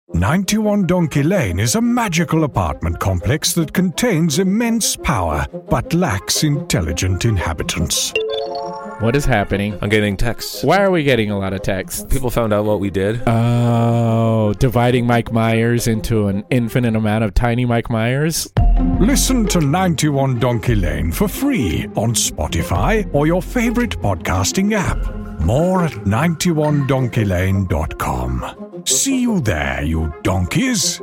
91 Donkey Lane is a magical apartment complex that contains immense power, but lacks intelligent inhabitants. What is happening? I'm getting texts. Why are we getting a lot of texts? People found out what we did. Oh, dividing Mike Myers into an infinite amount of tiny Mike Myers? Listen to 91 Donkey Lane for free on Spotify or your favorite podcasting app. More at 91donkeylane.com. See you there, you donkeys.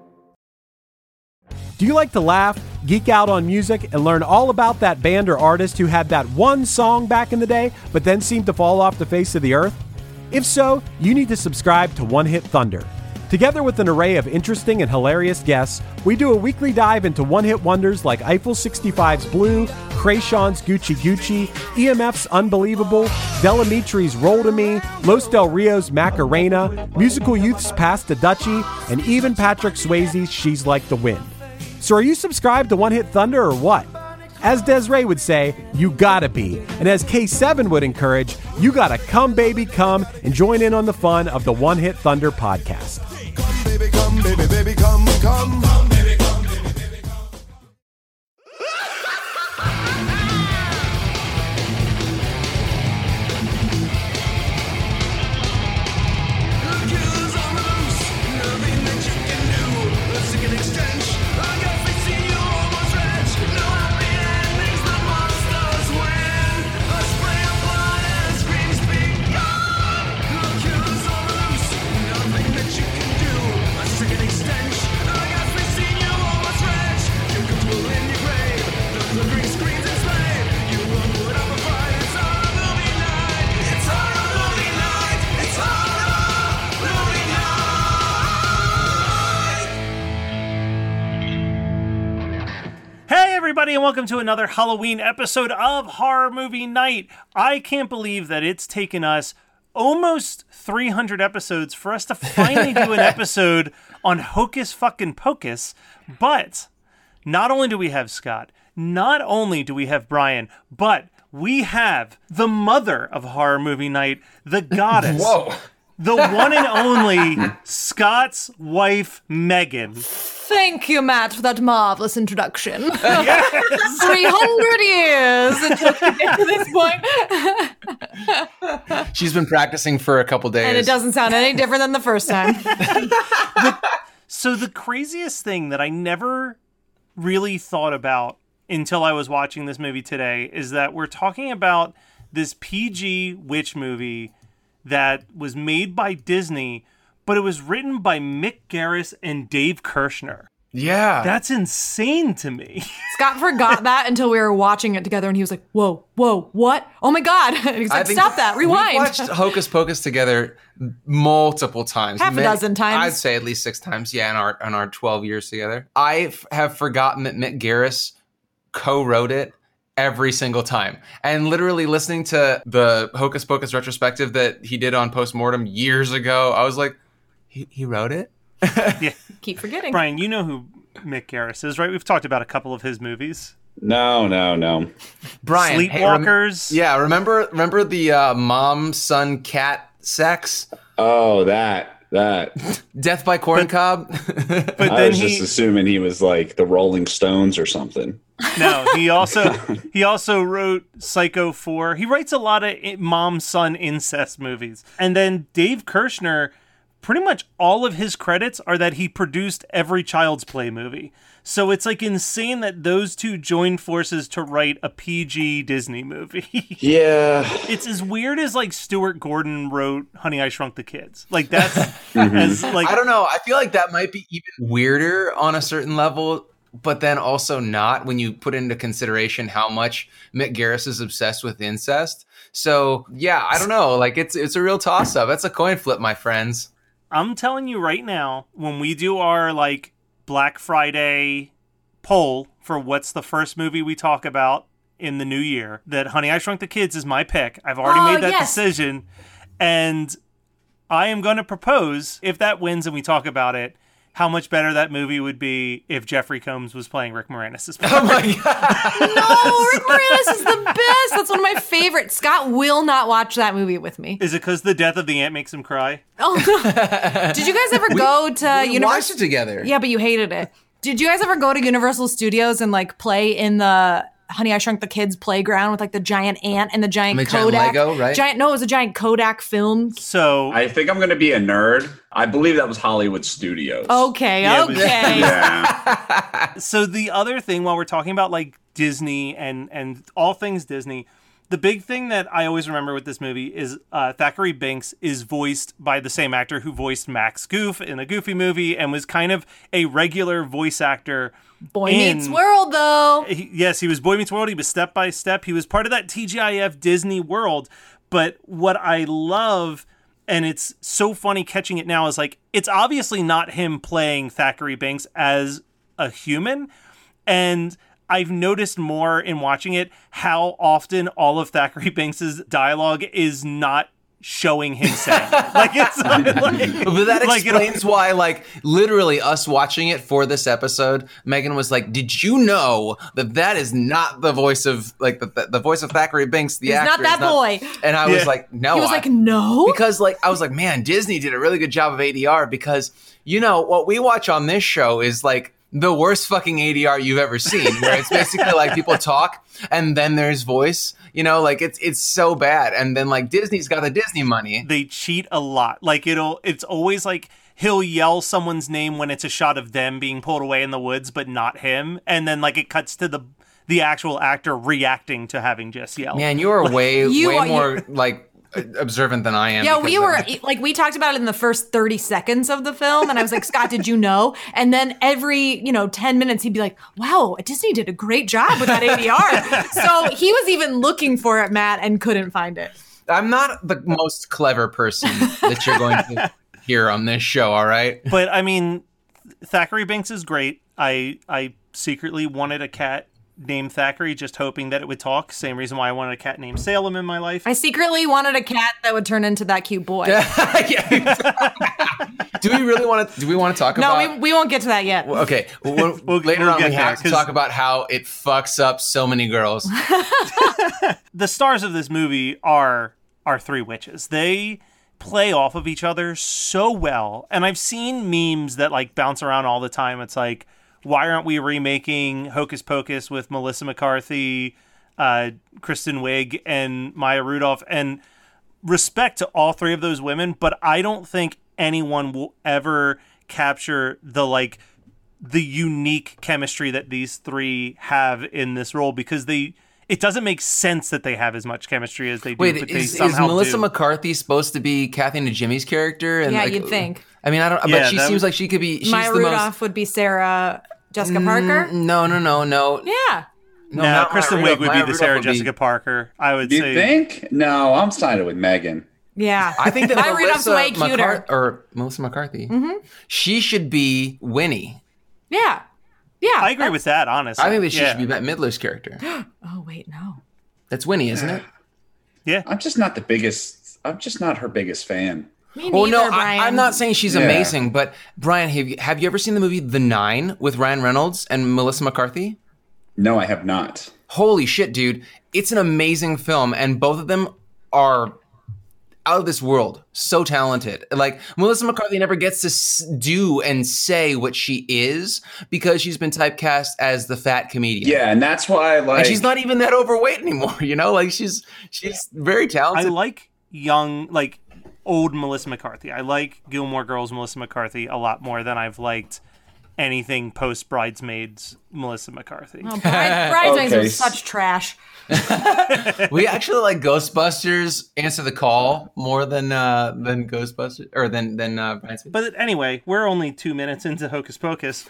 Do you like to laugh, geek out on music, and learn all about that band or artist who had that one song back in the day, but then seemed to fall off the face of the earth? If so, you need to subscribe to One Hit Thunder. Together with an array of interesting and hilarious guests, we do a weekly dive into one-hit wonders like Eiffel 65's Blue, Krayshawn's Gucci Gucci, EMF's Unbelievable, Delamitri's Roll to Me, Los Del Rio's Macarena, Musical Youth's Pass the Dutchie, and even Patrick Swayze's She's Like the Wind. So are you subscribed to One Hit Thunder or what? As Desiree would say, you gotta be. And as K7 would encourage, you gotta come, baby, come and join in on the fun of the One Hit Thunder podcast. Come, baby, come, baby, baby, come, come. Come, baby, come, baby, baby, come. Everybody, and welcome to another Halloween episode of Horror Movie Night. I can't believe that it's taken us almost 300 episodes for us to finally do an episode on Hocus fucking Pocus. But not only do we have Scott, not only do we have Brian, but we have the mother of Horror Movie Night, the goddess. Whoa. The one and only Scott's wife, Megan. Thank you, Matt, for that marvelous introduction. Yes. 300 years it took to get to this point. She's been practicing for a couple days. And it doesn't sound any different than the first time. So the craziest thing that I never really thought about until I was watching this movie today is that we're talking about this PG witch movie that was made by Disney, but it was written by Mick Garris and Dave Kirshner. Yeah. That's insane to me. Scott forgot that until we were watching it together, and he was like, whoa, what? Oh my God. And he's like, stop that, rewind. We watched Hocus Pocus together multiple times. Half a dozen times. I'd say at least 6 times, yeah, in our 12 years together. I have forgotten that Mick Garris co-wrote it every single time. And literally listening to the Hocus Pocus retrospective that he did on Postmortem years ago, I was like, he wrote it? Yeah. Keep forgetting. Brian, you know who Mick Garris is, right? We've talked about a couple of his movies. No. Brian, Sleepwalkers. Remember the mom-son cat sex? Oh, that. Death by Corn Cob? But I then was just assuming he was like the Rolling Stones or something. No, he also wrote Psycho 4. He writes a lot of mom-son incest movies. And then Dave Kirshner, pretty much all of his credits are that he produced every Child's Play movie. So it's like insane that those two joined forces to write a PG Disney movie. Yeah. It's as weird as like Stuart Gordon wrote Honey, I Shrunk the Kids. Like that's as like I don't know. I feel like that might be even weirder on a certain level, but then also not when you put into consideration how much Mick Garris is obsessed with incest. So yeah, I don't know. Like it's a real toss up. It's a coin flip, my friends. I'm telling you right now, when we do our like Black Friday poll for what's the first movie we talk about in the new year, that Honey, I Shrunk the Kids is my pick. I've already made that decision. And I am going to propose, if that wins and we talk about it, how much better that movie would be if Jeffrey Combs was playing Rick Moranis. Oh my God. No, Rick Moranis is the best. That's one of my favorites. Scott will not watch that movie with me. Is it because the death of the ant makes him cry? Oh, no. Did you guys ever go to We Universal? watched it together. Yeah, but you hated it. Did you guys ever go to Universal Studios and like play in the Honey, I Shrunk the Kids playground with like the giant ant and the giant The giant Kodak? Lego, right? No, it was a giant Kodak film. So I think I'm going to be a nerd. I believe that was Hollywood Studios. Okay, Yeah, it was- okay. Yeah. So the other thing, while we're talking about like Disney and all things Disney, the big thing that I always remember with this movie is Thackeray Binks is voiced by the same actor who voiced Max Goof in the Goofy movie and was kind of a regular voice actor. Boy Meets World, though. Yes, he was Boy Meets World. He was Step by Step. He was part of that TGIF Disney world. But what I love, and it's so funny catching it now, is like, it's obviously not him playing Thackeray Binks as a human. And I've noticed more in watching it how often all of Thackeray Binks' dialogue is not showing him saying it. Like, it's like, But that like, explains why, like, literally us watching it for this episode, Megan was like, did you know that is not the voice of, like, the voice of Thackeray Binks, the He's actor? not that boy. And I was like, no. He was like, no? Because, like, I was like, man, Disney did a really good job of ADR because, you know, what we watch on this show is, like, the worst fucking ADR you've ever seen, where it's basically like people talk and then there's voice, you know, like it's so bad. And then like Disney's got the Disney money. They cheat a lot. Like it's always like he'll yell someone's name when it's a shot of them being pulled away in the woods, but not him. And then like it cuts to the actual actor reacting to having just yelled. Man, you are way more like observant than I am. Yeah, we were like, we talked about it in the first 30 seconds of the film, and I was like, Scott, did you know? And then every 10 minutes he'd be like, wow, Disney did a great job with that ADR. So he was even looking for it, Matt, and couldn't find it. I'm not the most clever person that you're going to hear on this show, all right? But I mean, Thackeray Binks is great. I secretly wanted a cat named Thackeray, just hoping that it would talk. Same reason why I wanted a cat named Salem in my life. I secretly wanted a cat that would turn into that cute boy. Do we really want to? Do we want to talk about? No, we won't get to that yet. Okay, later on we have to talk about how it fucks up so many girls. The stars of this movie are three witches. They play off of each other so well, and I've seen memes that like bounce around all the time. It's like, why aren't we remaking Hocus Pocus with Melissa McCarthy, Kristen Wiig, and Maya Rudolph? And respect to all three of those women, but I don't think anyone will ever capture the unique chemistry that these three have in this role, because it doesn't make sense that they have as much chemistry as they do. Wait, but is they somehow Melissa do. McCarthy supposed to be Kathy and Jimmy's character? And Yeah, you'd think. I mean, I don't. Yeah, but she seems like she could be. She's Maya the Rudolph would be Sarah Jessica Parker. No. Yeah. No, not Kristen Maya Wiig would be Rudolph. the Maya Sarah Rudolph would be- Jessica Parker. I would Do you say. think? No, I'm sided with Megan. Yeah. I think that Maya Rudolph's way cuter. Melissa McCarthy. Mm-hmm. She should be Winnie. Yeah. Yeah. I agree with that, honestly. I think that she should be Bette Midler's character. Oh, wait, no. That's Winnie, isn't it? Yeah. I'm just not her biggest fan. Me Well, neither, no, Brian. I'm not saying she's Yeah. amazing, but Brian, have you ever seen the movie The Nine with Ryan Reynolds and Melissa McCarthy? No, I have not. Holy shit, dude. It's an amazing film, and both of them are out of this world. So talented. Like, Melissa McCarthy never gets to do and say what she is because she's been typecast as the fat comedian. Yeah, and that's why And she's not even that overweight anymore, you know? Like, she's very I talented. like old Melissa McCarthy. I like Gilmore Girls Melissa McCarthy a lot more than I've liked anything post Bridesmaids Melissa McCarthy. Oh, Bridesmaids Okay. was such trash. We actually like Ghostbusters Answer the Call more than Ghostbusters or than Bridesmaids. But anyway, we're only 2 minutes into Hocus Pocus.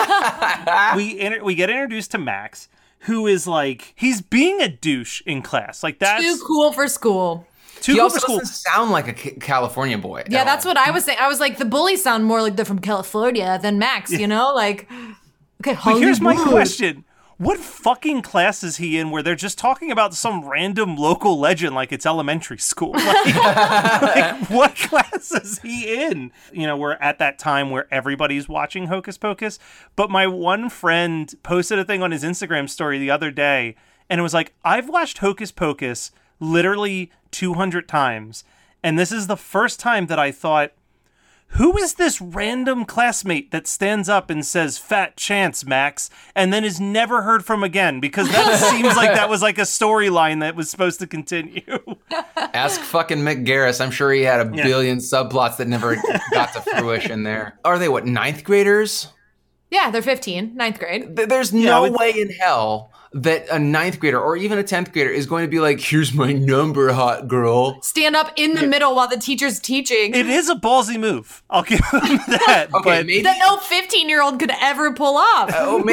we get introduced to Max, who is like, he's being a douche in class. Like, that's Too cool for school. too He cool also for school. doesn't sound like a California boy. Yeah, at that's all. what I was saying. I was like, the bullies sound more like they're from California than Max, you know? Like, okay, But here's my Hollywood. question. what fucking class is he in where they're just talking about some random local legend like it's elementary school? Like, what class is he in? You know, we're at that time where everybody's watching Hocus Pocus, but my one friend posted a thing on his Instagram story the other day, and it was like, I've watched Hocus Pocus literally 200 times, and this is the first time that I thought, who is this random classmate that stands up and says, "Fat chance, Max," and then is never heard from again? Because that seems like that was like a storyline that was supposed to continue. Ask fucking Mick Garris. I'm sure he had a billion subplots that never got to fruition there. Are they, what, 9th graders? Yeah, they're 15, 9th grade. There's no way in hell that a 9th grader or even a 10th grader is going to be like, "Here's my number, hot girl." Stand up in the middle while the teacher's teaching. It is a ballsy move. I'll give them that. Okay, but maybe, that no 15-year-old could ever pull off.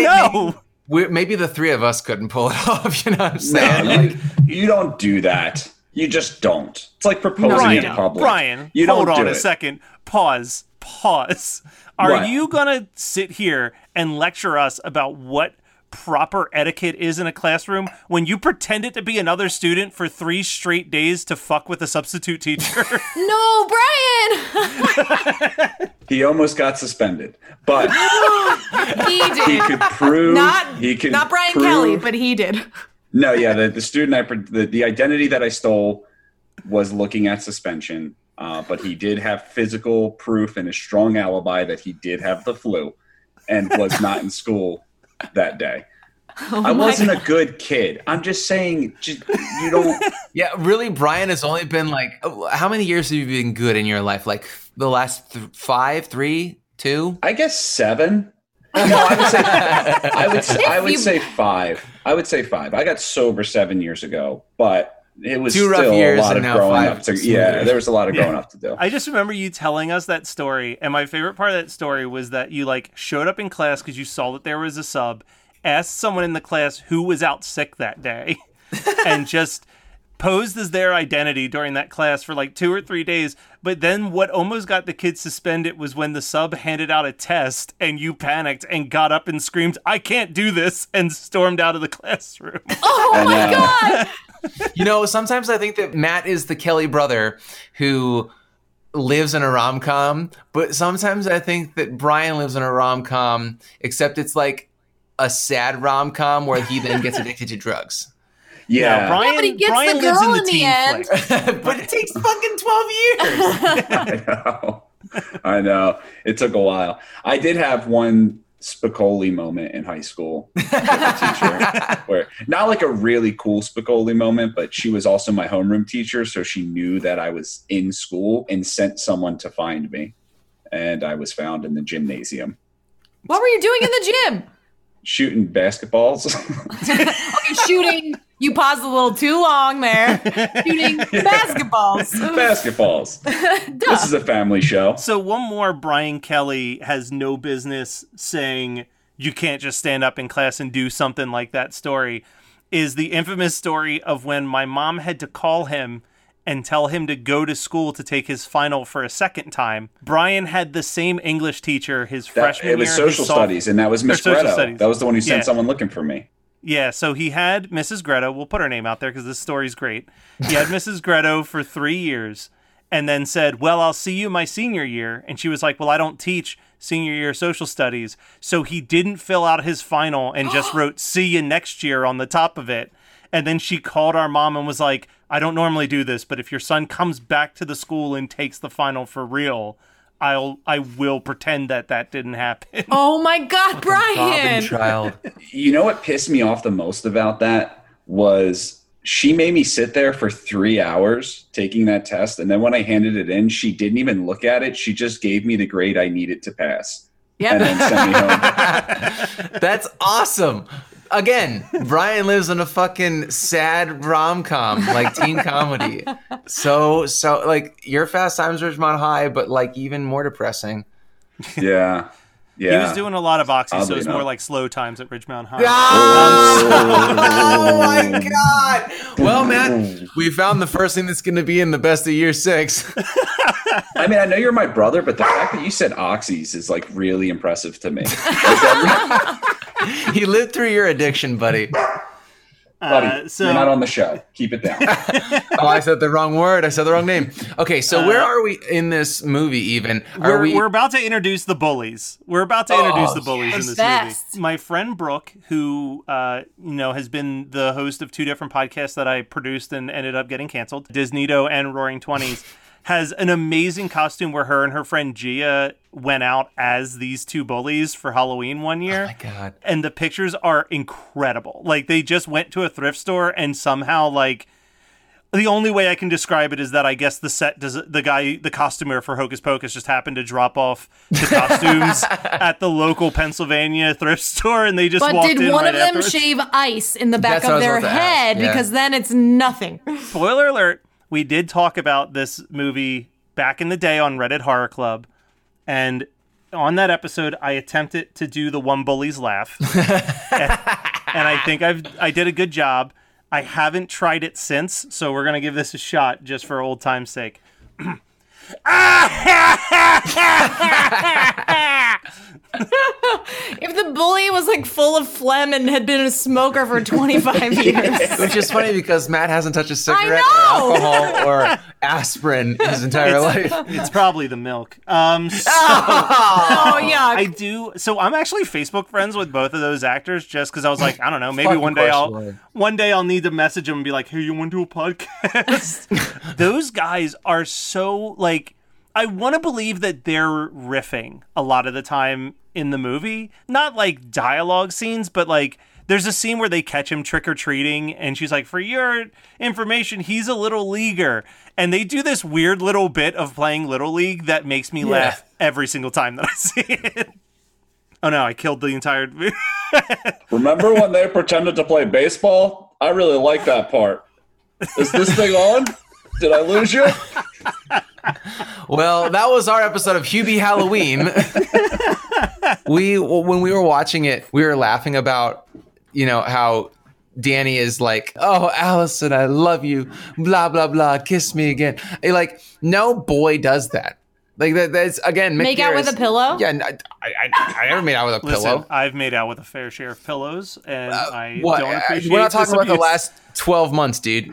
Maybe the three of us couldn't pull it off. You know what I'm saying? No, you don't do that. You just don't. It's like proposing in public. Brian, you hold don't on do a it. second. Pause. Are What? you going to sit here and lecture us about what proper etiquette is in a classroom when you pretended to be another student for 3 straight days to fuck with a substitute teacher? No, Brian! He almost got suspended, but He did. he could prove Not Brian prove- Kelly, but he did. No, yeah, the student the identity that I stole was looking at suspension, but he did have physical proof and a strong alibi that he did have the flu and was not in school that day. I wasn't a good kid. I'm just saying, you don't. Yeah, really, Brian has only been like, how many years have you been good in your life? Like the last 5, 3, 2? I guess 7. No, I would say 5. I would say 5. I got sober 7 years ago, but it was 2 rough still years a lot and of now growing 5 up to. smooth Yeah, years. there was a lot of growing up to do. I just remember you telling us that story, and my favorite part of that story was that you like showed up in class because you saw that there was a sub, asked someone in the class who was out sick that day, and just posed as their identity during that class for like 2 or 3 days. But then what almost got the kids suspended was when the sub handed out a test and you panicked and got up and screamed, "I can't do this," and stormed out of the classroom. Oh my God! You know, sometimes I think that Matt is the Kelly brother who lives in a rom-com, but sometimes I think that Brian lives in a rom-com, except it's like a sad rom-com where he then gets addicted to drugs. Yeah, Brian, but he gets Brian the lives girl in in the the teen end. flick. But it takes fucking 12 years. I know. It took a while. I did have one Spicoli moment in high school with a teacher where not like a really cool Spicoli moment, but she was also my homeroom teacher. So she knew that I was in school and sent someone to find me. And I was found in the gymnasium What were you doing in the gym? shooting basketballs. Okay, shooting. You paused a little too long there. Shooting basketballs. Basketballs. This is a family show. So one more, Brian Kelly has no business saying you can't just stand up in class and do something like that story, is the infamous story of when my mom had to call him and tell him to go to school to take his final for a second time. Brian had the same English teacher his freshman year. It was and social studies, and that was Miss social Greta. studies. That was the one who sent Yeah. someone looking for me. Yeah, so he had Mrs. Greta. We'll put her name out there because this story's great. He had Mrs. Greta for 3 years and then said, "Well, I'll see you my senior year." And she was like, "Well, I don't teach senior year social studies." So he didn't fill out his final and just wrote "see you next year" on the top of it. And then she called our mom and was like, "I don't normally do this, but if your son comes back to the school and takes the final for real, I will pretend that didn't happen." Oh my God, Robin Brian! child. You know what pissed me off the most about that was she made me sit there for 3 hours taking that test. And then when I handed it in, she didn't even look at it. She just gave me the grade I needed to pass. Yep. And then sent me home. That's awesome. Again, Brian lives in a fucking sad rom-com, like teen comedy. So like your Fast Times at Ridgemont High, but like even more depressing. Yeah. He Yeah. was doing a lot of Oxy, so Oddly it's more enough. like Slow Times at Ridgemont High. Oh my God. Well, Matt, we found the first thing that's going to be in the best of year 6. I mean, I know you're my brother, but the fact that you said oxys is like really impressive to me. He lived through your addiction, buddy. Buddy, you're not on the show. Keep it down. Oh, I said the wrong word. I said the wrong name. Okay, so where are we in this movie even? We're about to introduce the bullies. We're about to introduce the bullies in this best. movie. My friend Brooke, who has been the host of 2 different podcasts that I produced and ended up getting canceled, Disneydo and Roaring Twenties, has an amazing costume where her and her friend Gia went out as these 2 bullies for Halloween one year. Oh my God. And the pictures are incredible. Like, they just went to a thrift store and somehow, like, the only way I can describe it is that I guess the costumer for Hocus Pocus just happened to drop off the costumes at the local Pennsylvania thrift store, and they just walked in. But did one of them afterwards. shave ice in the back That's what I of was their about to ask, head? yeah. Because then it's nothing. Spoiler alert, we did talk about this movie back in the day on Reddit Horror Club, and on that episode, I attempted to do the one bully's laugh, and I think I did a good job. I haven't tried it since, so we're going to give this a shot just for old time's sake. If the bully was like full of phlegm and had been a smoker for 25 years. Which is funny because Matt hasn't touched a cigarette or know! alcohol or aspirin his entire life. It's probably the milk. Oh, yuck. I do. So I'm actually Facebook friends with both of those actors just because I was like, I don't know, maybe Fucking one day I'll need to message them and be like, hey, you want to do a podcast? Those guys are so like, I want to believe that they're riffing a lot of the time in the movie. Not like dialogue scenes, but like there's a scene where they catch him trick-or-treating and she's like, for your information, he's a little leaguer. And they do this weird little bit of playing Little League that makes me laugh every single time that I see it. Oh no, I killed the entire movie. Remember when they pretended to play baseball? I really like that part. Is this thing on? Did I lose you? Well, that was our episode of Hubie Halloween. When we were watching it, we were laughing about, how Danny is like, oh, Allison, I love you, blah, blah, blah, kiss me again. Like, no boy does that. Like, that's, again, Make out with a pillow? Yeah, I never made out with a Listen, pillow. I've made out with a fair share of pillows, and I What? don't appreciate We're not talking this about the abuse. last 12 months, dude.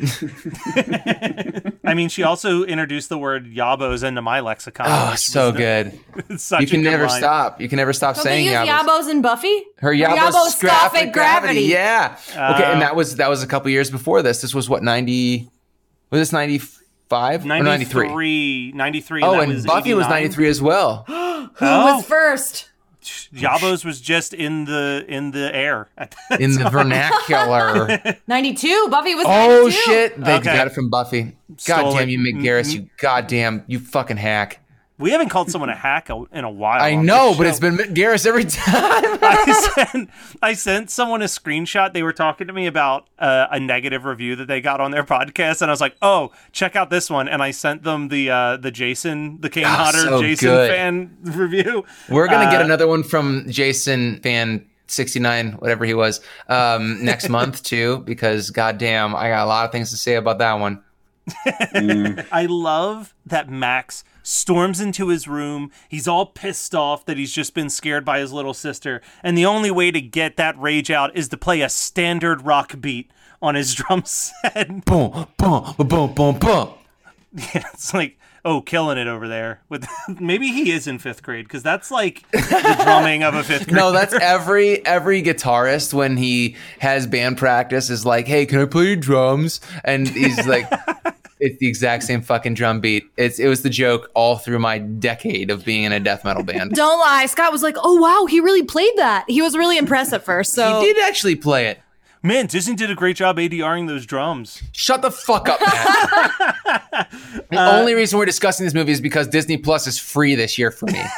I mean, she also introduced the word yabos into my lexicon. Oh, which so was good. such You can a good never line. stop. You can never stop Don't saying they use yabos. Yabos and Buffy? Her Yabos yaboscophic gravity. Yeah. Okay, and that was a couple years before this. This was what, 90? Was this 95 or 93? 93. Oh, that and was Buffy was 89. 93 as well. Who was first? Yabos was just in the air. At that In the time. vernacular. 92. Buffy was 92. Oh, shit. They Okay. got it from Buffy. Stole God damn it. you, Mick Garris. You fucking hack. We haven't called someone a hack in a while. I on know, this but show. it's been Mick Garris every time. I sent someone a screenshot. They were talking to me about a negative review that they got on their podcast, and I was like, "Oh, check out this one." And I sent them the Jason, the Kane Hodder so Jason good. fan review. We're going to get another one from Jason fan 69, whatever he was, next month too, because goddamn, I got a lot of things to say about that one. I love that Max storms into his room. He's all pissed off that he's just been scared by his little sister. And the only way to get that rage out is to play a standard rock beat on his drum set. Boom, boom, boom, boom, boom. It's like, oh, killing it over there. With maybe he is in 5th grade, because that's like the drumming of a 5th grader. No, that's every guitarist when he has band practice is like, hey, can I play your drums? And he's like, it's the exact same fucking drum beat. It was the joke all through my decade of being in a death metal band. Don't lie. Scott was like, oh, wow, he really played that. He was really impressed at first. So He did actually play it. Man, Disney did a great job ADRing those drums. Shut the fuck up, man. The only reason we're discussing this movie is because Disney Plus is free this year for me.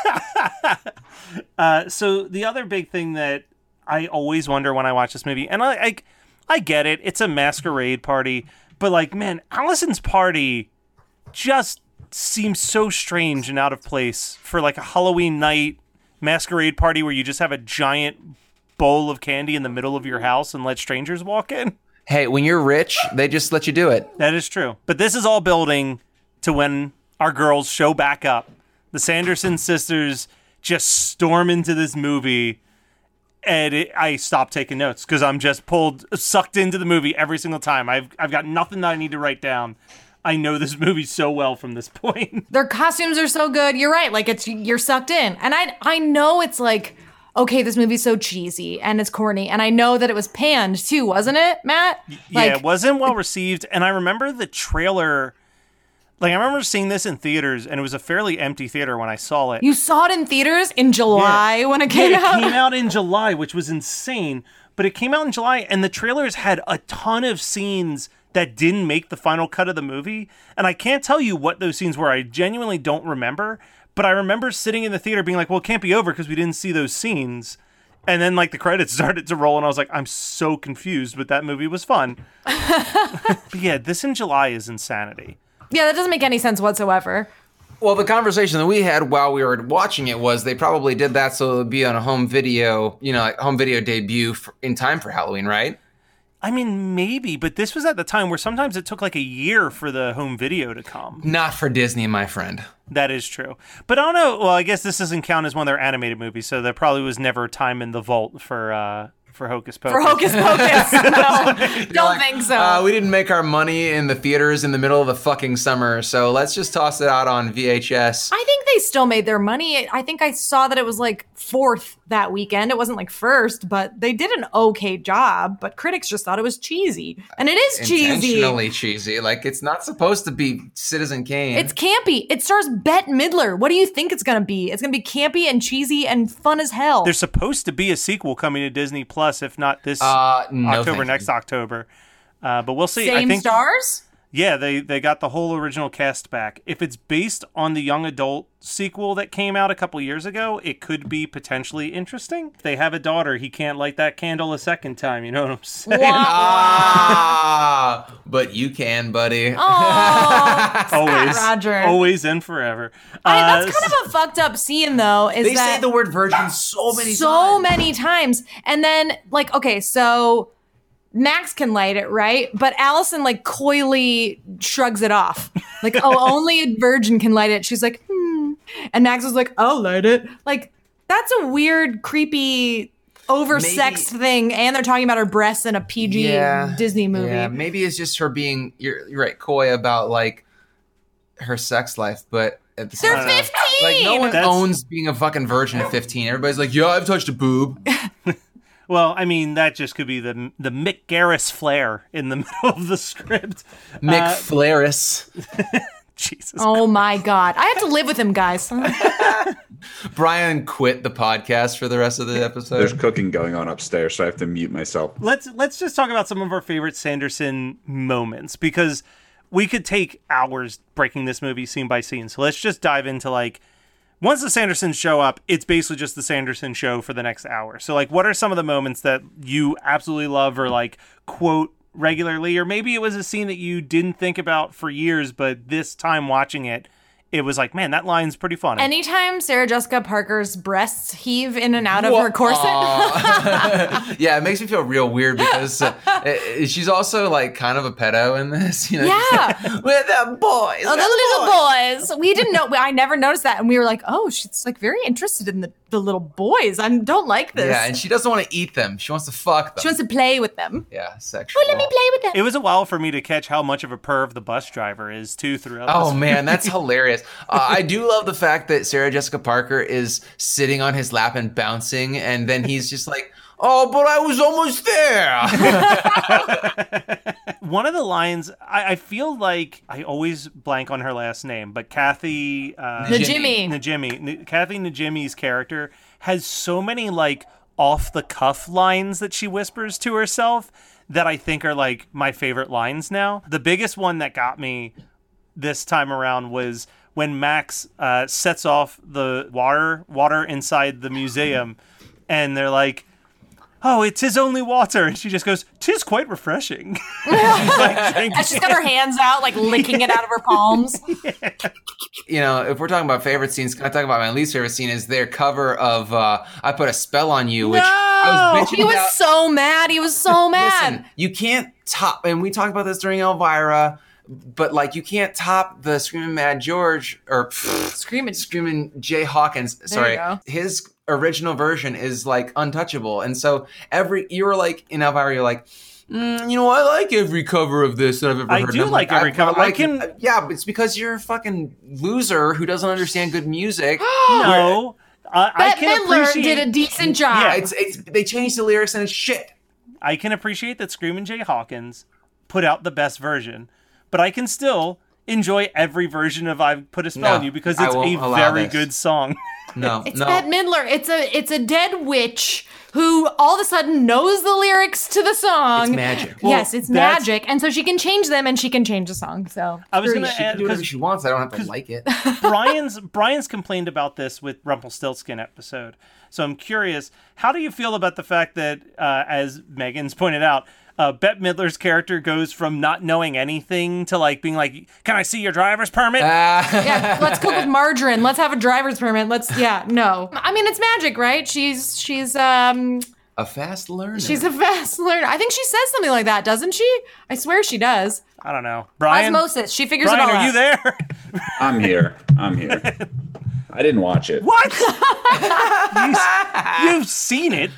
So the other big thing that I always wonder when I watch this movie, and I get it, it's a masquerade party, but like, man, Allison's party just seems so strange and out of place for like a Halloween night masquerade party where you just have a giant bowl of candy in the middle of your house and let strangers walk in. Hey, when you're rich, they just let you do it. That is true. But this is all building to when our girls show back up. The Sanderson sisters just storm into this movie, And I stopped taking notes because I'm just sucked into the movie every single time. I've got nothing that I need to write down. I know this movie so well from this point. Their costumes are so good. You're right. Like you're sucked in. And I know it's like, okay, this movie's so cheesy and it's corny. And I know that it was panned too, wasn't it, Matt? Yeah, it wasn't well received. And I remember the trailer. Like, I remember seeing this in theaters, and it was a fairly empty theater when I saw it. You saw it in theaters in July when it came out? It came out in July, which was insane. But it came out in July, and the trailers had a ton of scenes that didn't make the final cut of the movie. And I can't tell you what those scenes were. I genuinely don't remember. But I remember sitting in the theater being like, well, it can't be over because we didn't see those scenes. And then, like, the credits started to roll, and I was like, I'm so confused, but that movie was fun. But yeah, this in July is insanity. Yeah, that doesn't make any sense whatsoever. Well, the conversation that we had while we were watching it was they probably did that so it would be on a home video, like home video debut in time for Halloween, right? I mean, maybe, but this was at the time where sometimes it took like a year for the home video to come. Not for Disney, my friend. That is true. But I don't know. Well, I guess this doesn't count as one of their animated movies, so there probably was never time in the vault for Hocus Pocus. For Hocus Pocus. No, don't think so. We didn't make our money in the theaters in the middle of the fucking summer, so let's just toss it out on VHS. I think they still made their money. I think I saw that it was like 4th that weekend. It wasn't like 1st, but they did an okay job, but critics just thought it was cheesy. And it is cheesy. Intentionally cheesy. Like, it's not supposed to be Citizen Kane. It's campy. It stars Bette Midler. What do you think it's going to be? It's going to be campy and cheesy and fun as hell. There's supposed to be a sequel coming to Disney Plus, if not this next October. But we'll see. Same I think, stars? Yeah, they got the whole original cast back. If it's based on the young adult sequel that came out a couple years ago, it could be potentially interesting. If they have a daughter, he can't light that candle a second time. You know what I'm saying? But you can, buddy. Always, Roger. Always and forever. That's kind of a fucked up scene, though. They say the word virgin so many times. And then, like, okay, so Max can light it, right? But Allison, like, coyly shrugs it off. Like, oh, only a virgin can light it. She's like, And Max was like, I'll light it. Like, that's a weird, creepy, oversexed thing. And they're talking about her breasts in a PG Disney movie. Yeah, maybe it's just her being, you're right, coy about, like, her sex life, but at the same time, they're 15! Like, no one owns being a fucking virgin at 15. Everybody's like, yeah, I've touched a boob. Well, I mean, that just could be the Mick Garris flair in the middle of the script. Mick Flaris. Jesus. Oh my God. I have to live with him, guys. Brian quit the podcast for the rest of the episode. There's cooking going on upstairs, so I have to mute myself. Let's just talk about some of our favorite Sanderson moments, because we could take hours breaking this movie scene by scene. So let's just dive into, like, once the Sandersons show up, it's basically just the Sanderson show for the next hour. So, like, what are some of the moments that you absolutely love or, like, quote regularly? Or maybe it was a scene that you didn't think about for years, but this time watching it, it was like, man, that line's pretty funny. Anytime Sarah Jessica Parker's breasts heave in and out of her corset. Yeah, it makes me feel real weird because she's also, like, kind of a pedo in this. You know, yeah. With the boys. Oh, the little boys. We didn't know. I never noticed that. And we were like, oh, she's, like, very interested in the little boys. I don't like this. Yeah, and she doesn't want to eat them. She wants to fuck them. She wants to play with them. Yeah, sexual. Oh, let me play with them. It was a while for me to catch how much of a perv the bus driver is, too, throughout this. Oh, man, that's hilarious. I do love the fact that Sarah Jessica Parker is sitting on his lap and bouncing, and then he's just like, oh, but I was almost there. One of the lines, I feel like I always blank on her last name, but Kathy Najimy. Kathy Najimy's character has so many, like, off-the-cuff lines that she whispers to herself that I think are, like, my favorite lines now. The biggest one that got me this time around was when Max sets off the water inside the museum, and they're like, oh, it's his only water. And she just goes, 'tis quite refreshing. She's got her hands out, like, licking it out of her palms. Yeah. You know, if we're talking about favorite scenes, can I talk about my least favorite scene is their cover of I Put a Spell on You, which I was bitching He was about. so mad. He was so mad. Listen, you can't top, and we talked about this during Elvira, but, like, you can't top the Screaming Mad George, or Screaming Jay Hawkins. Sorry. you go. His original version is like untouchable. And so you're like in Elvira, you're like, I like every cover of this that I've ever heard. I do like every cover. Yeah, but it's because you're a fucking loser who doesn't understand good music. No. I Bette can Midler appreciate did a decent job. Yeah, it's they changed the lyrics and it's shit. I can appreciate that Screamin' Jay Hawkins put out the best version, but I can still enjoy every version of "I've Put a Spell on You" because it's a very good song. No, It's Bette Midler. It's a dead witch who all of a sudden knows the lyrics to the song. It's magic. Yes, it's magic, and so she can change them, and she can change the song. So I was going She can do whatever she wants. I don't have to like it. Brian's complained about this with Rumpelstiltskin episode. So I'm curious, how do you feel about the fact that, as Megan's pointed out, Bette Midler's character goes from not knowing anything to like being like, "Can I see your driver's permit?" yeah, let's cook with margarine. Let's have a driver's permit. No. I mean, it's magic, right? She's a fast learner. She's a fast learner. I think she says something like that, doesn't she? I swear she does. I don't know. Brian, Osmosis. She figures Brian, it all out. are you there? I'm here. I didn't watch it. What? You've seen it.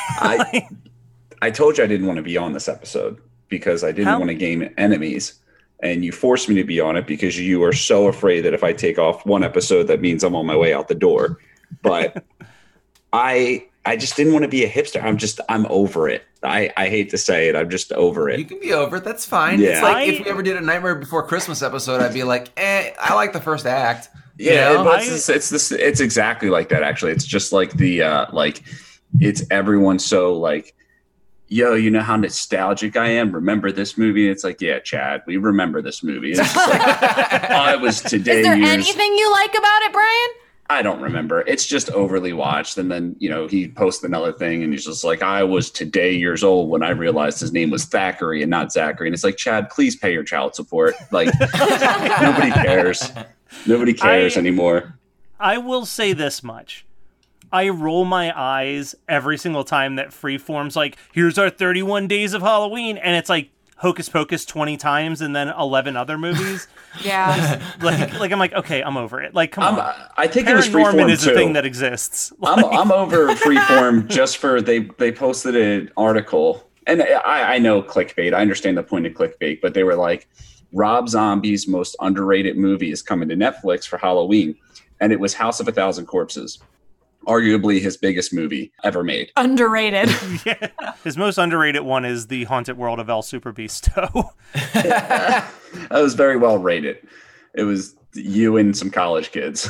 I told you I didn't want to be on this episode because I didn't want to gain enemies. And you forced me to be on it because you are so afraid that if I take off one episode, that means I'm on my way out the door. But I just didn't want to be a hipster. I'm over it. I hate to say it. I'm just over it. You can be over it. That's fine. Yeah. It's like if we ever did a Nightmare Before Christmas episode, I'd be like, I like the first act. Yeah, it's exactly like that. Actually, it's just like it's everyone so like, yo, you know how nostalgic I am? Remember this movie? And it's like, yeah, Chad, we remember this movie. It's just like, I was today. Is there anything you like about it, Brian? I don't remember. It's just overly watched. And then, he posted another thing and he's just like, I was today years old when I realized his name was Thackeray and not Zachary. And it's like, Chad, please pay your child support. Like, nobody cares. Nobody cares anymore. I will say this much. I roll my eyes every single time that Freeform's like, here's our 31 days of Halloween. And it's like Hocus Pocus 20 times and then 11 other movies. Yeah. like I'm like, okay, I'm over it. Like, come on. I think it was Paranorman Freeform is too. a thing that exists. I'm over Freeform just for they posted an article. And I know clickbait. I understand the point of clickbait. But they were like, Rob Zombie's most underrated movie is coming to Netflix for Halloween. And it was House of a Thousand Corpses. Arguably his biggest movie ever made. Underrated. Yeah. His most underrated one is The Haunted World of El Super Beasto. That was very well rated. It was you and some college kids.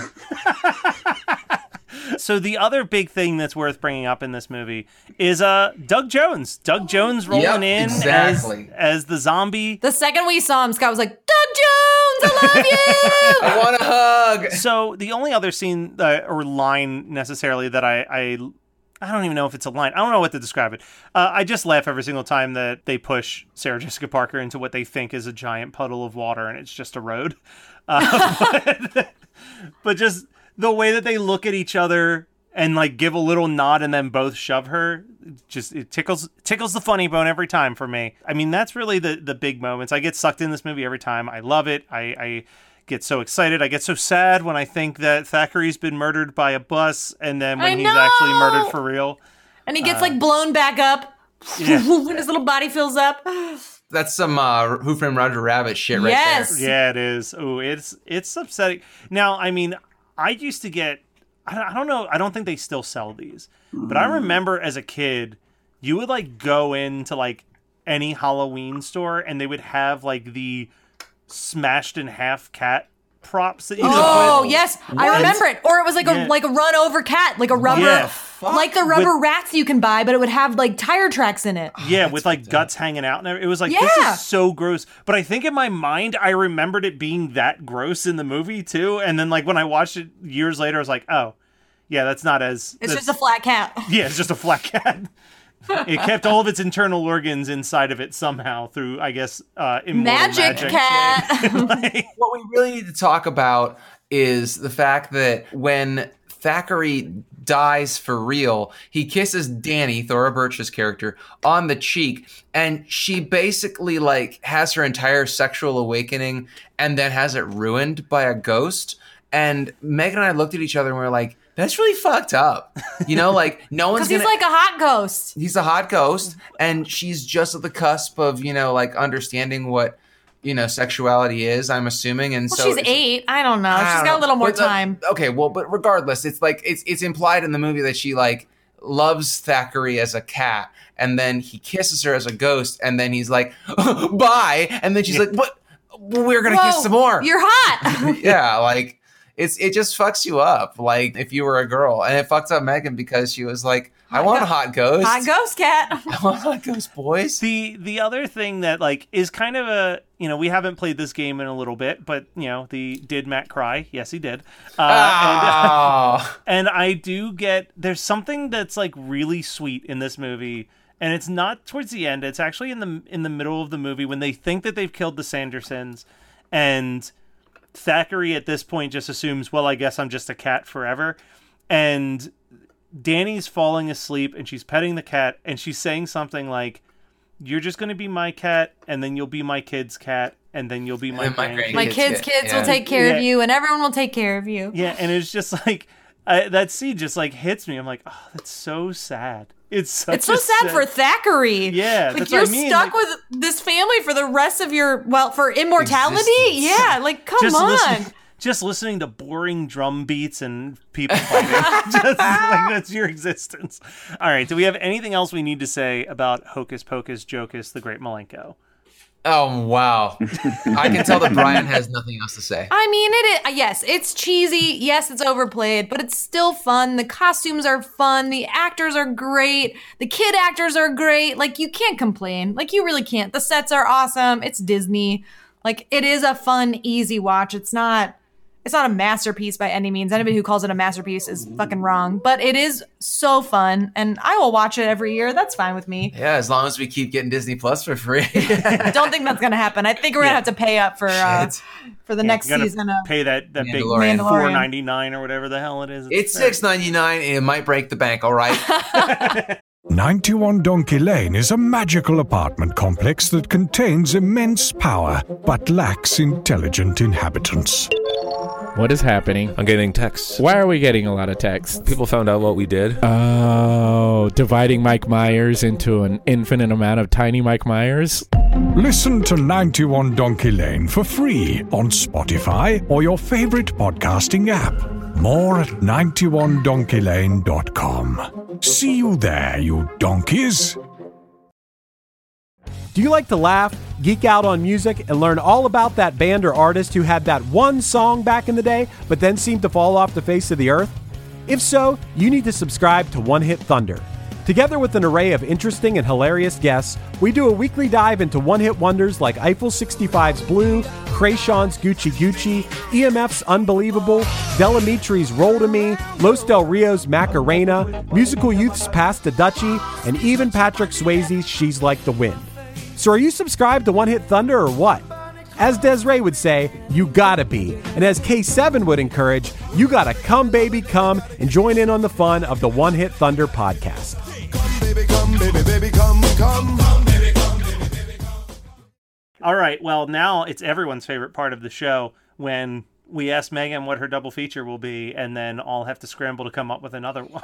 So the other big thing that's worth bringing up in this movie is Doug Jones. Doug Jones rolling in as the zombie. The second we saw him, Scott was like, Doug Jones, I love you! I want a hug! So the only other scene or line necessarily that I don't even know if it's a line. I don't know what to describe it. I just laugh every single time that they push Sarah Jessica Parker into what they think is a giant puddle of water and it's just a road. But just the way that they look at each other and like give a little nod and then both shove her, it tickles the funny bone every time for me. I mean, that's really the big moments. I get sucked in this movie every time. I love it. I get so excited. I get so sad when I think that Thackeray's been murdered by a bus and then when he's actually murdered for real. And he gets like blown back up when his little body fills up. That's some Who Framed Roger Rabbit shit right there. Yeah, it is. Oh, it's upsetting. Now, I mean, I used to get, I don't know, I don't think they still sell these, but I remember as a kid, you would like go into like any Halloween store and they would have like the smashed in half cat props that you could put. Yes, I remember it. Or it was like a run over cat, like a rubber, like the rubber rats you can buy, but it would have like tire tracks in it. Yeah, with like guts hanging out, and it was like this is so gross. But I think in my mind, I remembered it being that gross in the movie too. And then like when I watched it years later, I was like, oh, yeah, that's not as. It's just a flat cat. Yeah, it's just a flat cat. It kept all of its internal organs inside of it somehow through, I guess, magic cat. What we really need to talk about is the fact that when Thackeray dies for real, he kisses Danny, Thora Birch's character, on the cheek, and she basically like has her entire sexual awakening and then has it ruined by a ghost. And Meg and I looked at each other and we were like, That's really fucked up. You know, like no one's Because he's like a hot ghost. He's a hot ghost, and she's just at the cusp of, you know, like understanding what, you know, sexuality is, I'm assuming. And Well, so she's 8. I don't know. She's I don't got know. a little more But time. Okay, well, but regardless, it's like it's implied in the movie that she like loves Thackeray as a cat, and then he kisses her as a ghost, and then he's like, bye, and then she's like, what? We're gonna kiss some more. You're hot. Yeah, like it just fucks you up. Like if you were a girl, and it fucks up Megan because she was like, I want a hot ghost. Hot ghost cat. I want hot ghost boys. The other thing that like is kind of a, you know, we haven't played this game in a little bit, but you know, did Matt cry? Yes, he did. And I do get, there's something that's like really sweet in this movie, and it's not towards the end. It's actually in the middle of the movie when they think that they've killed the Sandersons, and Thackeray at this point just assumes, well, I guess I'm just a cat forever, and Danny's falling asleep and she's petting the cat and she's saying something like, you're just going to be my cat, and then you'll be my kid's cat, and then you'll be my grandkid. My kids' will take care of you, and everyone will take care of you. Yeah, and it's just like, that scene just like hits me. I'm like, oh, that's so sad. It's so sad for Thackeray. Yeah, like that's you're what I mean. stuck with this family for the rest of your for immortality. Existence. Yeah, like come on. Just listening to boring drum beats and people fighting. Just like that's your existence. All right. Do we have anything else we need to say about Hocus Pocus Jocus, the Great Malenko? Oh, wow. I can tell that Brian has nothing else to say. I mean, yes, it's cheesy. Yes, it's overplayed, but it's still fun. The costumes are fun. The actors are great. The kid actors are great. Like, you can't complain. Like, you really can't. The sets are awesome. It's Disney. Like, it is a fun, easy watch. It's not a masterpiece by any means. Anybody who calls it a masterpiece is fucking wrong. But it is so fun, and I will watch it every year. That's fine with me. Yeah, as long as we keep getting Disney Plus for free. I don't think that's going to happen. I think we're going to have to pay up for the next season of pay that big Mandalorian. $4.99 or whatever the hell it is. It's $6.99, and it might break the bank, all right? 91 Donkey Lane is a magical apartment complex that contains immense power but lacks intelligent inhabitants. What is happening? I'm getting texts. Why are we getting a lot of texts? People found out what we did. Oh, dividing Mike Myers into an infinite amount of tiny Mike Myers? Listen to 91 Donkey Lane for free on Spotify or your favorite podcasting app. More at 91donkeylane.com. See you there, you donkeys. Do you like to laugh, geek out on music, and learn all about that band or artist who had that one song back in the day, but then seemed to fall off the face of the earth? If so, you need to subscribe to One Hit Thunder. Together with an array of interesting and hilarious guests, we do a weekly dive into one-hit wonders like Eiffel 65's Blue, Krayshawn's Gucci Gucci, EMF's Unbelievable, Delamitri's Roll to Me, Los Del Rio's Macarena, Musical Youth's Pass to Dutchie, and even Patrick Swayze's She's Like the Wind. So are you subscribed to One Hit Thunder or what? As Desiree would say, you gotta be. And as K7 would encourage, you gotta come, baby, come and join in on the fun of the One Hit Thunder podcast. Come, baby, come, baby, baby, come, come. Come, baby, come, baby, baby, come. All right. Well, now it's everyone's favorite part of the show when we ask Megan what her double feature will be, and then all have to scramble to come up with another one.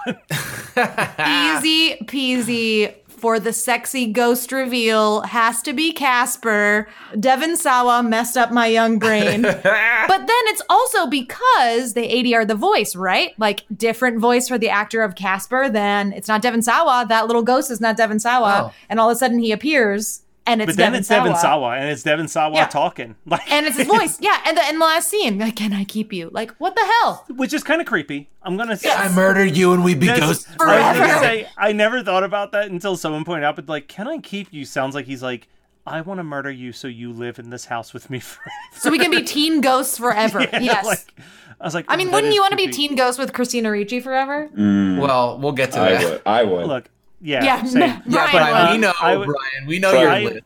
Easy peasy for the sexy ghost reveal has to be Casper. Devon Sawa messed up my young brain. But then it's also because they ADR the voice, right? Like different voice for the actor of Casper, then it's not Devon Sawa. That little ghost is not Devon Sawa. Oh. And all of a sudden he appears. And it's But then Devon it's Sawa. Devon Sawa, and it's Devon Sawa talking. Like, And it's his voice. Yeah. And in the last scene, like, can I keep you? Like, what the hell? which is kind of creepy. I'm going to say. I murdered you and we be ghosts I was forever. gonna say, I never thought about that until someone pointed out, but like, can I keep you? Sounds like he's like, I want to murder you so you live in this house with me forever. So we can be teen ghosts forever. Yes. Like, I was like, I mean, that wouldn't is you want to be creepy. teen ghost with Christina Ricci forever? Well, we'll get to that. I would. Look, yeah. Yeah, same. no, Yeah, Brian Brian, would. we know, I would- Brian. We know I- you're lit.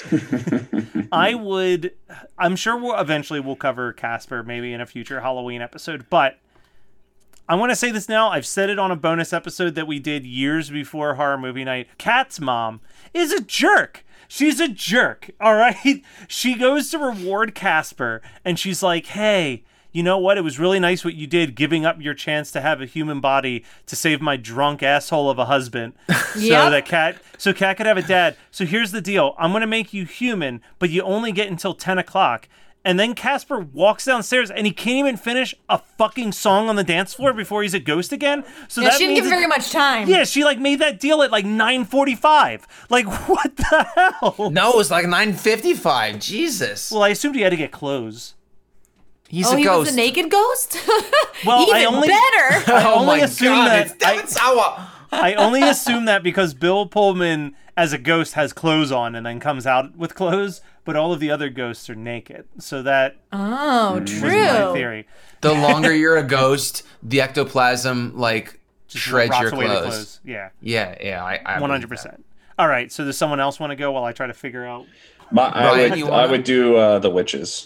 I would. I'm sure we'll cover Casper maybe in a future Halloween episode, but I want to say this now. I've said it on a bonus episode that we did years before Horror Movie Night. Kat's mom is a jerk. She's a jerk, all right? She goes to reward Casper, and she's like, hey, you know what? It was really nice what you did, giving up your chance to have a human body to save my drunk asshole of a husband, so Cat could have a dad. So here's the deal: I'm gonna make you human, but you only get until 10 o'clock. And then Casper walks downstairs, and he can't even finish a fucking song on the dance floor before he's a ghost again. So that she didn't give him very much time. Yeah, she like made that deal at like 9:45. Like, what the hell? No, it was like 9:55. Jesus. Well, I assumed he had to get clothes. He's a ghost. He was a naked ghost? Well, Even I only better. I Oh only my assume God, that it's Devon Sawa. I only assume that because Bill Pullman as a ghost has clothes on and then comes out with clothes, but all of the other ghosts are naked. So that Oh, was true. my theory. The longer you're a ghost, the ectoplasm like shreds Rots your away the clothes. Yeah. Yeah, I 100%. All right, so does someone else want to go while I try to figure out? Ryan, you wanna- I would do the witches.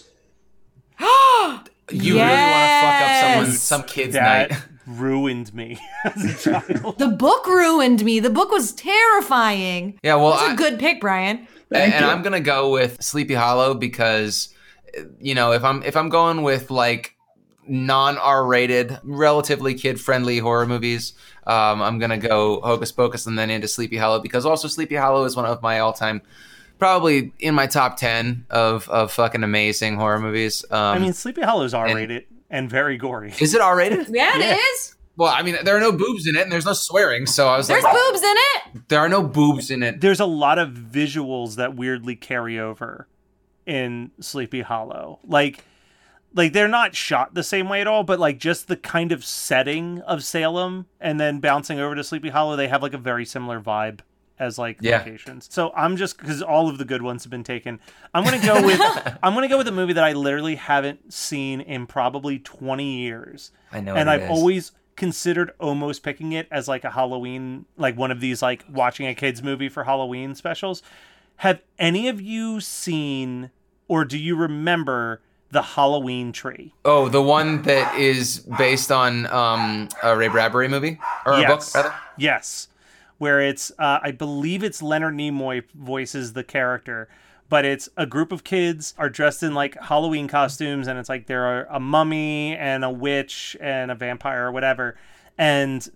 You really want to fuck up some kid's That night. ruined me as a child. The book ruined me. The book was terrifying. Yeah, well, That's a good pick, Brian. and I'm gonna go with Sleepy Hollow because, you know, if I'm going with like non-R-rated, relatively kid-friendly horror movies, I'm gonna go Hocus Pocus and then into Sleepy Hollow because also Sleepy Hollow is one of my all-time, probably in my top 10 of fucking amazing horror movies. I mean, Sleepy Hollow's R-rated and very gory. Is it R-rated? Yeah, it is. Well, I mean, there are no boobs in it, and there's no swearing, so I was There's like, boobs in it. there are no boobs in it. There's a lot of visuals that weirdly carry over in Sleepy Hollow. Like they're not shot the same way at all, but like just the kind of setting of Salem and then bouncing over to Sleepy Hollow, they have like a very similar vibe as like locations. So I'm just, because all of the good ones have been taken, I'm gonna go with a movie that I literally haven't seen in probably 20 years. I know, and what I've it is. always considered almost picking it as like a Halloween, like one of these like watching a kids movie for Halloween specials. Have any of you seen, or do you remember The Halloween Tree? Oh, the one that is based on a Ray Bradbury movie or a book, rather. Yes, where it's I believe it's Leonard Nimoy voices the character, but it's a group of kids are dressed in like Halloween costumes, and it's like they're a mummy and a witch and a vampire or whatever, and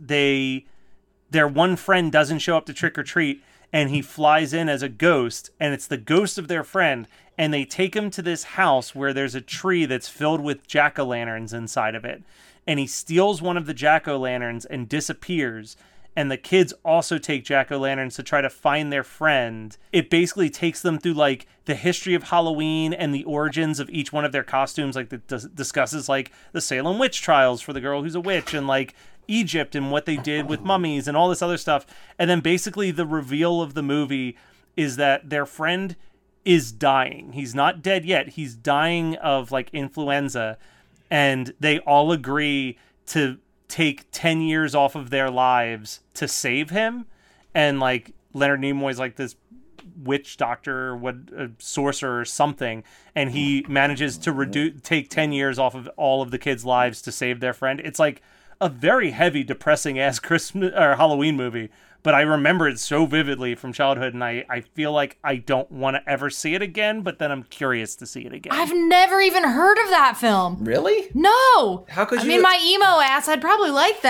their one friend doesn't show up to trick or treat, and he flies in as a ghost, and it's the ghost of their friend, and they take him to this house where there's a tree that's filled with jack-o'-lanterns inside of it, and he steals one of the jack-o'-lanterns and disappears. And the kids also take jack-o'-lanterns to try to find their friend. It basically takes them through like the history of Halloween and the origins of each one of their costumes. Like it discusses like the Salem witch trials for the girl who's a witch, and like Egypt and what they did with mummies and all this other stuff. And then basically the reveal of the movie is that their friend is dying. He's not dead yet. He's dying of like influenza, and they all agree to take 10 years off of their lives to save him. And like Leonard Nimoy's like this witch doctor or a sorcerer or something, and he manages to take 10 years off of all of the kids' lives to save their friend. It's like a very heavy, depressing ass Christmas or Halloween movie, but I remember it so vividly from childhood, and I feel like I don't want to ever see it again, but then I'm curious to see it again. I've never even heard of that film. Really? No. How could I you? mean, my emo ass, I'd probably like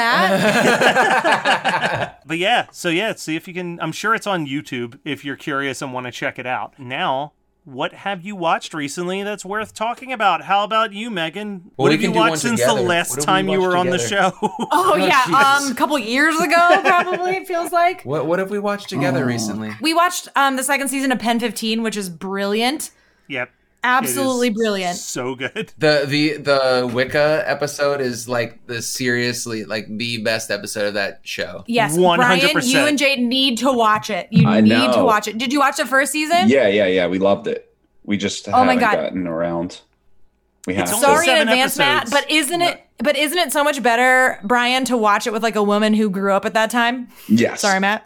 that. But yeah, see if you can. I'm sure it's on YouTube if you're curious and want to check it out. Now, what have you watched recently that's worth talking about? How about you, Megan? Well, what we have you can do one watched since together. the What last have we time you watched were on the together? show? Oh, yeah. Jesus. A couple years ago, probably, it feels like. What have we watched together recently? We watched the second season of Pen 15, which is brilliant. Yep. Absolutely It is brilliant. So good. The Wicca episode is like seriously like the best episode of that show. Yes, 100%. Brian, you and Jade need to watch it. You I need know. to watch it. Did you watch the first season? Yeah. We loved it. We just Oh my haven't God. gotten around. We have It's to. only Sorry in 7 advance, episodes. Matt, but isn't it so much better, Brian, to watch it with like a woman who grew up at that time? Yes. Sorry, Matt.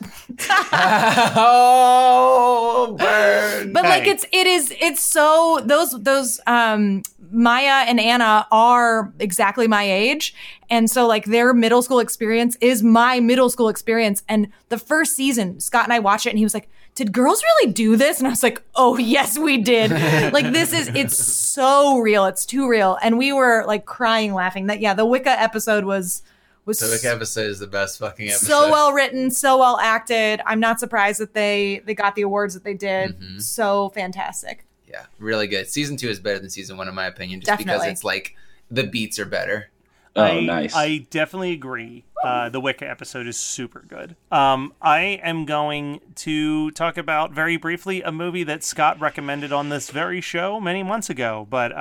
Oh, burn! But like it's so those Maya and Anna are exactly my age. And so like their middle school experience is my middle school experience. And the first season, Scott and I watched it and he was like, did girls really do this? And I was like, oh, yes, we did. Like it's so real. It's too real. And we were like crying, laughing. The Wicca episode was The Wicca episode is the best fucking episode. so well written, so well acted. I'm not surprised that they got the awards that they did. Mm-hmm. So fantastic. Yeah, really good. Season 2 is better than season 1 in my opinion, just because Definitely. it's like the beats are better. Oh, nice. I definitely agree. The Wicca episode is super good. I am going to talk about very briefly a movie that Scott recommended on this very show many months ago, but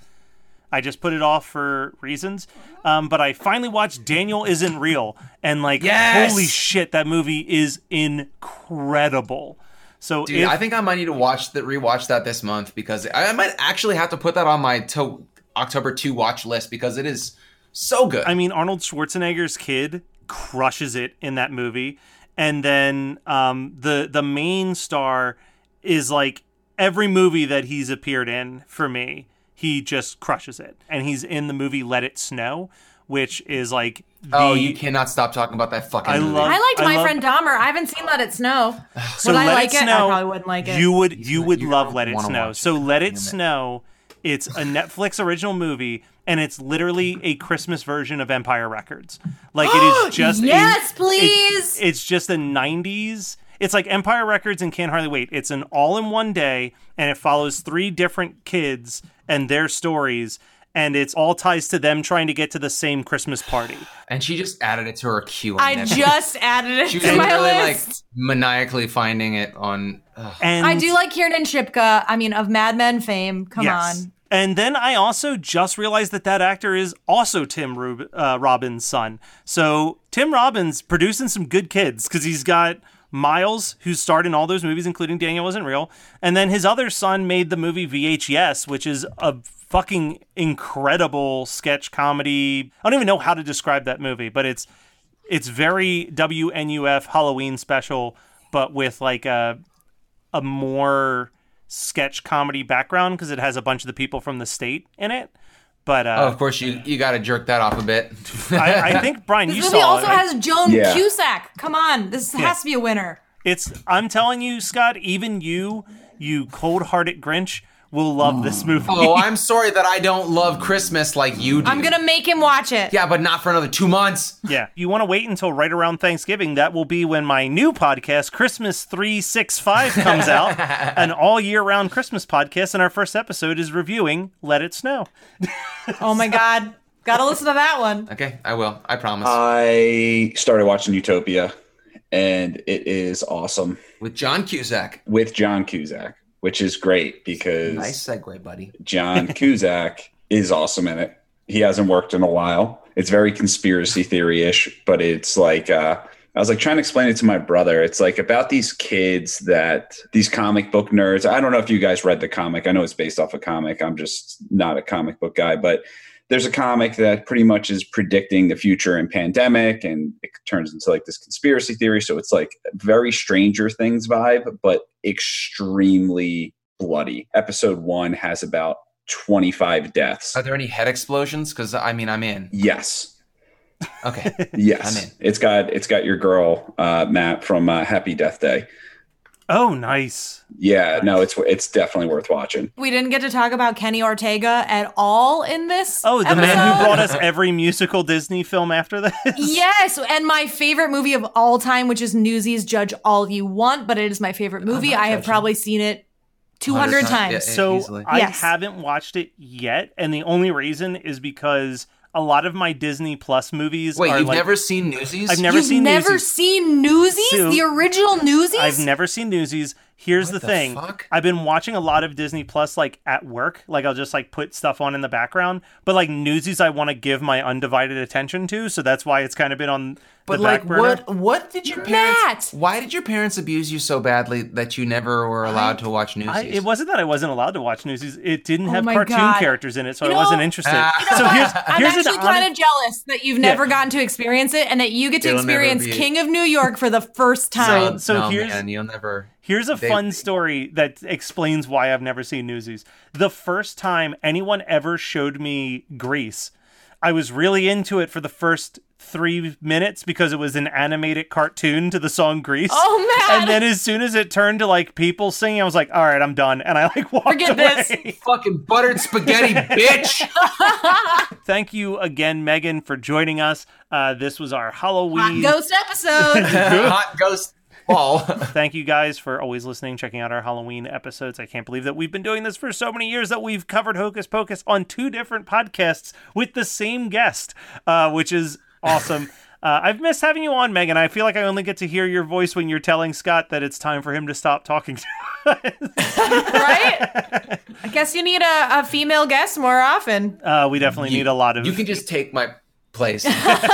I just put it off for reasons. But I finally watched Daniel Isn't Real, and like, Yes! holy shit, that movie is incredible. So Dude, I think I might need to rewatch that this month, because I might actually have to put that on my October 2 watch list, because it is so good. I mean, Arnold Schwarzenegger's kid crushes it in that movie. And then the main star is like every movie that he's appeared in for me, he just crushes it. And he's in the movie Let It Snow, which is like you cannot stop talking about that fucking movie. I liked My Friend Dahmer. I haven't seen Let It Snow. So would I Let like It it? Snow, I probably wouldn't like it. You would love Let It wanna Snow. watch So it. Let It Snow, it's a Netflix original movie, and it's literally a Christmas version of Empire Records. Like it is just yes, please. It's just a 90s. It's like Empire Records and Can't Hardly Wait. It's an all-in-one day, and it follows 3 different kids and their stories, and it's all ties to them trying to get to the same Christmas party. And she just added it to her queue. On I Netflix. just added it She was to my literally list. like maniacally finding it on. And I do like Kiernan Shipka. I mean, of Mad Men fame. Come on. And then I also just realized that actor is also Tim Robbins' son. So Tim Robbins producing some good kids, because he's got Miles, who starred in all those movies, including Daniel Isn't Real. And then his other son made the movie VHS, which is a fucking incredible sketch comedy. I don't even know how to describe that movie, but it's very WNUF Halloween special, but with like a more sketch comedy background, because it has a bunch of the people from the state in it. But of course, you got to jerk that off a bit. I think, Brian, This you movie saw also it, right? has Joan Yeah. Cusack. Come on. This has to be a winner. I'm telling you, Scott, even you cold-hearted Grinch, will love this movie. Oh, I'm sorry that I don't love Christmas like you do. I'm going to make him watch it. Yeah, but not for another 2 months. Yeah. You want to wait until right around Thanksgiving. That will be when my new podcast, Christmas 365, comes out. An all-year-round Christmas podcast, and our first episode is reviewing Let It Snow. Oh, my God. Got to listen to that one. Okay, I will. I promise. I started watching Utopia, and it is awesome With John Cusack. with John Cusack, which is great because Nice segue, buddy. John Cusack is awesome in it. He hasn't worked in a while. It's very conspiracy theory-ish, but it's like I was like trying to explain it to my brother. It's like about these kids these comic book nerds. I don't know if you guys read the comic. I know it's based off a comic. I'm just not a comic book guy, but there's a comic that pretty much is predicting the future in pandemic, and it turns into like this conspiracy theory. So it's like very Stranger Things vibe, but extremely bloody. Episode 1 has about 25 deaths. Are there any head explosions? Because I mean, I'm in. Yes. Okay. Yes. I'm in. It's got your girl, Matt from Happy Death Day. Oh, nice. Yeah, no, it's definitely worth watching. We didn't get to talk about Kenny Ortega at all in this Oh, the episode. man who brought us every musical Disney film after this? Yes, and my favorite movie of all time, which is Newsies, Judge All You Want, but it is my favorite movie. I have probably seen it 200 times. Yeah, So easily. I Yes. haven't watched it yet, and the only reason is because a lot of my Disney Plus movies Wait, are you've like, never seen Newsies? I've never You've seen never Newsies. seen Newsies? So- The original Newsies? I've never seen Newsies. Here's What the the thing. fuck? I've been watching a lot of Disney Plus like at work. Like I'll just like put stuff on in the background. But like Newsies I want to give my undivided attention to, so that's why it's kind of been on But the like, back burner. what did your parents? Matt! Why did your parents abuse you so badly that you never were allowed to watch Newsies? It wasn't that I wasn't allowed to watch Newsies. It didn't have my cartoon God. characters in it, so You I know- wasn't interested. So I'm here's actually an kind honest- of jealous that you've never gotten to experience it and that you get to It'll never experience be- King of New York for the first time. So no, here's- man, you'll never. Here's a fun story that explains why I've never seen Newsies. The first time anyone ever showed me Grease, I was really into it for the first 3 minutes because it was an animated cartoon to the song Grease. Oh, man. And then as soon as it turned to like people singing, I was like, all right, I'm done. And I like walked Forget away. this. Fucking buttered spaghetti, bitch. Thank you again, Megan, for joining us. This was our Halloween. Hot ghost episode. Hot ghost ball. Thank you guys for always listening, checking out our Halloween episodes. I can't believe that we've been doing this for so many years, that we've covered Hocus Pocus on 2 different podcasts with the same guest, which is awesome. I've missed having you on, Megan. I feel like I only get to hear your voice when you're telling Scott that it's time for him to stop talking to us. Right? I guess you need a female guest more often. We definitely need a lot of... You can just take my place.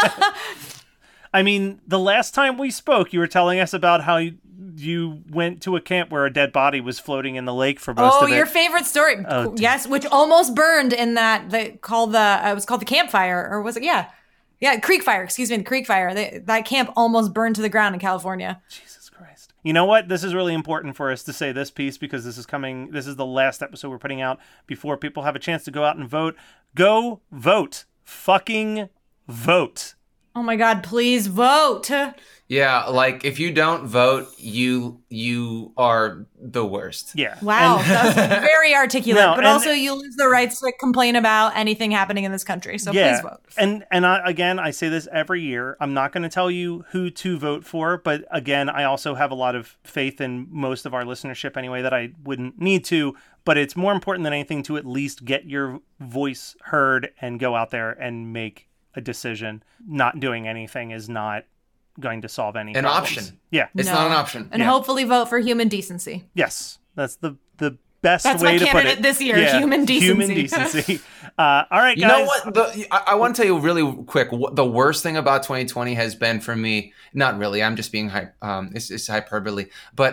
I mean, the last time we spoke, you were telling us about how you went to a camp where a dead body was floating in the lake for most of it. Your favorite story. Oh, yes, which almost burned in that it was called the campfire, or was it? Yeah, creek fire. Excuse me, the creek fire. That camp almost burned to the ground in California. Jesus Christ. You know what? This is really important for us to say this piece because this is the last episode we're putting out before people have a chance to go out and vote. Go vote. Fucking vote. Oh my God, please vote. Yeah, like if you don't vote, you are the worst. Yeah. Wow, And- that's very articulate. No, but and- also you lose the rights to complain about anything happening in this country. So please vote. And again, I say this every year. I'm not going to tell you who to vote for, but again, I also have a lot of faith in most of our listenership anyway that I wouldn't need to. But it's more important than anything to at least get your voice heard and go out there and make a decision. Not doing anything is not going to solve any problems. Option. Yeah. It's not an option. And hopefully vote for human decency. Yes. That's the best That's way my to put candidate it. this year, human decency. Human decency. All right, guys. You know what? I want to tell you really quick. The worst thing about 2020 has been for me. Not really. I'm just being it's hyperbole. But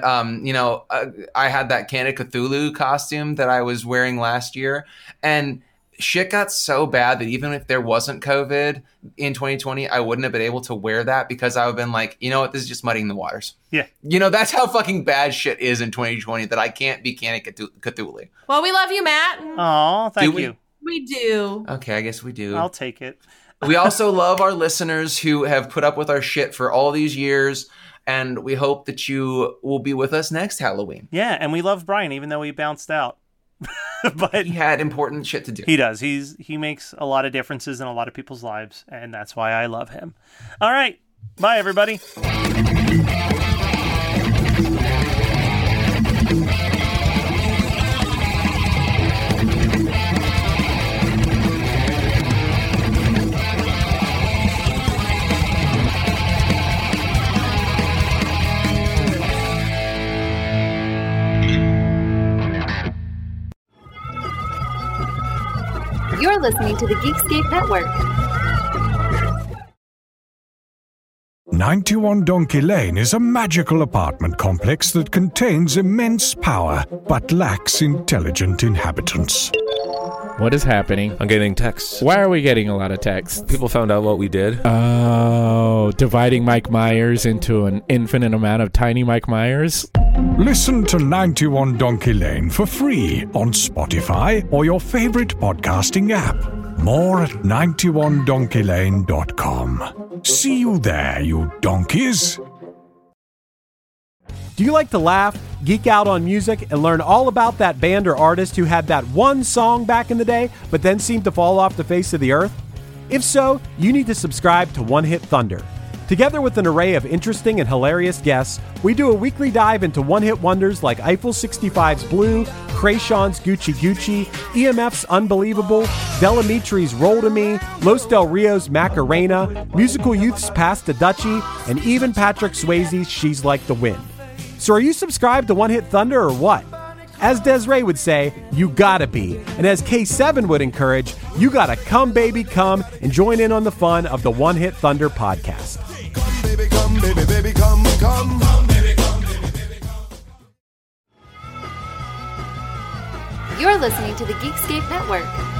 I had that Can of Cthulhu costume that I was wearing last year, and shit got so bad that even if there wasn't COVID in 2020, I wouldn't have been able to wear that because I would have been like, you know what, this is just muddying the waters. Yeah. That's how fucking bad shit is in 2020 that I can't be Can of Cthulhu. Well, we love you, Matt. Oh, thank we? you. We do. Okay, I guess we do. I'll take it. We also love our listeners who have put up with our shit for all these years, and we hope that you will be with us next Halloween. Yeah, and we love Brian, even though he bounced out. But he had important shit to do. He does. He makes a lot of differences in a lot of people's lives, and that's why I love him. All right. Bye, everybody. You're listening to the Geekscape Network. 91 Donkey Lane is a magical apartment complex that contains immense power but lacks intelligent inhabitants. What is happening? I'm getting texts. Why are we getting a lot of texts? People found out what we did. Oh, dividing Mike Myers into an infinite amount of tiny Mike Myers? Listen to 91 Donkey Lane for free on Spotify or your favorite podcasting app. More at 91donkeylane.com. See you there, you donkeys. Do you like to laugh, geek out on music, and learn all about that band or artist who had that one song back in the day, but then seemed to fall off the face of the earth? If so, you need to subscribe to One Hit Thunder. Together with an array of interesting and hilarious guests, we do a weekly dive into one-hit wonders like Eiffel 65's Blue, Krayshawn's Gucci Gucci, EMF's Unbelievable, Delamitri's Roll to Me, Los Del Rio's Macarena, Musical Youth's Pass to Dutchie, and even Patrick Swayze's She's Like the Wind. So are you subscribed to One Hit Thunder or what? As Desiree would say, you gotta be. And as K7 would encourage, you gotta come baby come and join in on the fun of the One Hit Thunder podcast. baby, baby, come, come. Come, baby, come, baby, baby, come. You're listening to the Geekscape Network.